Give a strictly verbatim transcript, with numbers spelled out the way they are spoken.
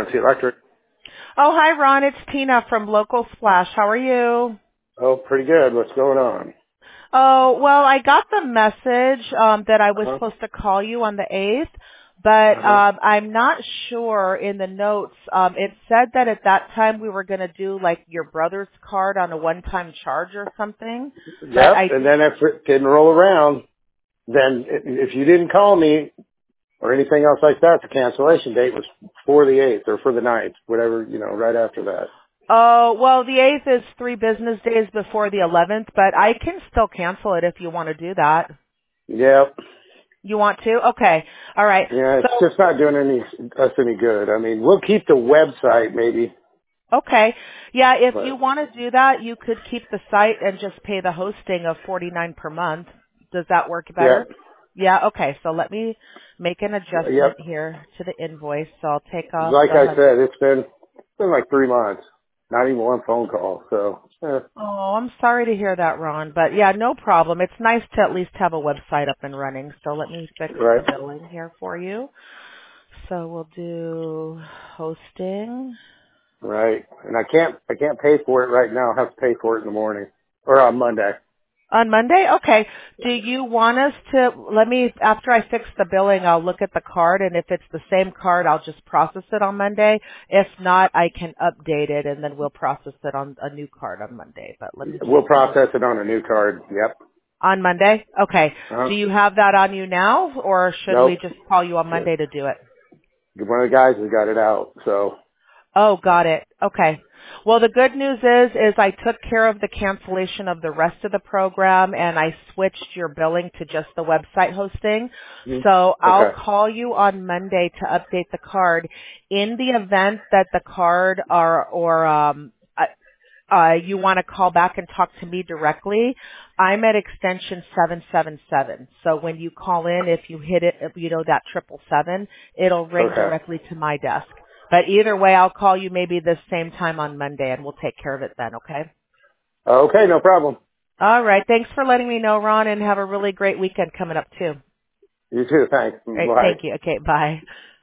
R and C Electric. Oh, hi, Ron. It's Tina from Local Splash. How are you? Oh, pretty good. What's going on? Oh, well, I got the message um, that I was Uh-huh. supposed to call you on the eighth, but Uh-huh. um, I'm not sure in the notes. Um, it said that at that time we were going to do like your brother's card on a one-time charge or something. But Yep, I and then if it didn't roll around, then i- if you didn't call me or anything else like that, the cancellation date was for the eighth or for the ninth, whatever, you know, right after that. Oh, well, the eighth is three business days before the eleventh, but I can still cancel it if you want to do that. Yep. You want to? Okay. All right. Yeah, it's So just not doing any us any good. I mean, we'll keep the website maybe, Okay. Yeah, if you but want to do that, you could keep the site and just pay the hosting of forty-nine per month. Does that work yep, better? Yeah, okay. So let me make an yep. adjustment here to the invoice. So I'll take off Like the I hun- said, it's been it's been like three months, not even one phone call. So, eh, Oh, I'm sorry to hear that, Ron. But yeah, no problem. It's nice to at least have a website up and running. So let me fix the right, billing here for you. So we'll do hosting. right. And I can't I can't pay for it right now. I have to pay for it in the morning or on Monday. On Monday? Okay. Do you want us to, let me, after I fix the billing, I'll look at the card, and if it's the same card, I'll just process it on Monday. If not, I can update it, and then we'll process it on a new card on Monday. But let me just We'll see. process it on a new card. Yep. On Monday? Okay. Uh-huh. Do you have that on you now, or should we Nope. just call you on Monday to do it? One of the guys has got it out. So Oh, got it. Okay. Well, the good news is, is I took care of the cancellation of the rest of the program and I switched your billing to just the website hosting. Mhm. So I'll okay, call you on Monday to update the card. In the event that the card or, or, um, uh, uh, you want to call back and talk to me directly, I'm at extension seven seven seven. So when you call in, if you hit it, you know, that triple seven, it'll ring okay, directly to my desk. But either way, I'll call you maybe the same time on Monday and we'll take care of it then, okay? okay. No problem. All right. Thanks for letting me know, Ron, and have a really great weekend coming up too. You too. Thanks. All right. Bye. Thank you. Okay. Bye.